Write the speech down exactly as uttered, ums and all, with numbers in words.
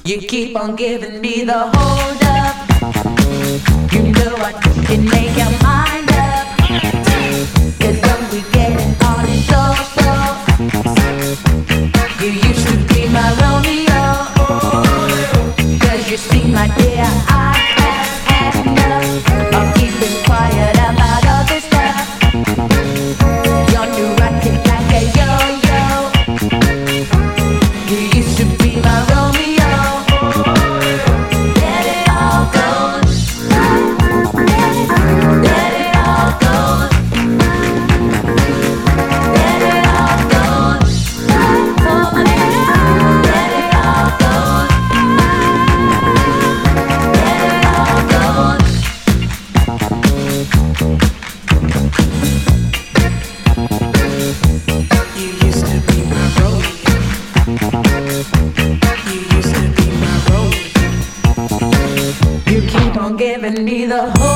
You keep on giving me the hold up. You know I can make your mind up. Cause when we getting on it so slow. You used to be my Romeo. Cause you see my dear, I have had enough of keeping quiet about all this stuff. You're new rocking like a yo-yo. You used to be my Romeo. Let it all go. Let it all go. Let it all go. Let it all go. Let it all go. You used to be my Romeo. You used to be my Romeo. You keep on giving me the whole